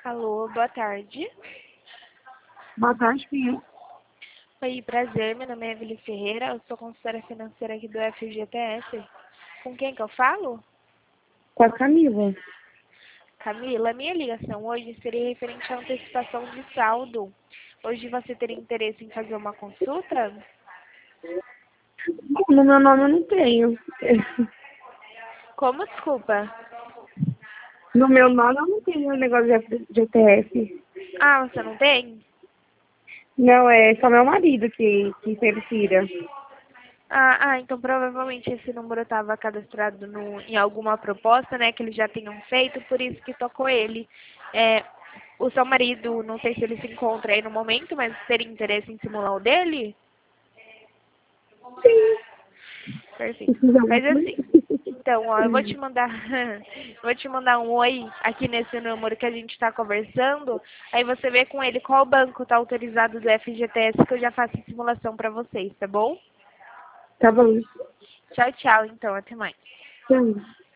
Alô, boa tarde. Boa tarde, Pia. Oi, prazer, meu nome é Evelyn Ferreira, eu sou consultora financeira aqui do FGTS. Com quem que eu falo? Com a Camila. Camila, minha ligação hoje seria referente à antecipação de saldo. Hoje você teria interesse em fazer uma consulta? No meu nome eu não tenho. Como, desculpa? No meu nome eu não tenho negócio de ETF. Ah, você não tem? Não, é só meu marido que sempre tira. Então provavelmente esse número estava cadastrado em alguma proposta, né, que eles já tenham feito, por isso que tocou ele. O seu marido, não sei se ele se encontra aí no momento, mas teria interesse em simular o dele? Perfeito. Mas assim, então, ó, eu vou te mandar, vou te mandar um oi aqui nesse número que a gente está conversando. Aí você vê com ele qual banco está autorizado do FGTS que eu já faço a simulação para vocês, tá bom? Tá bom. Tchau, tchau, então, até mais. Tchau.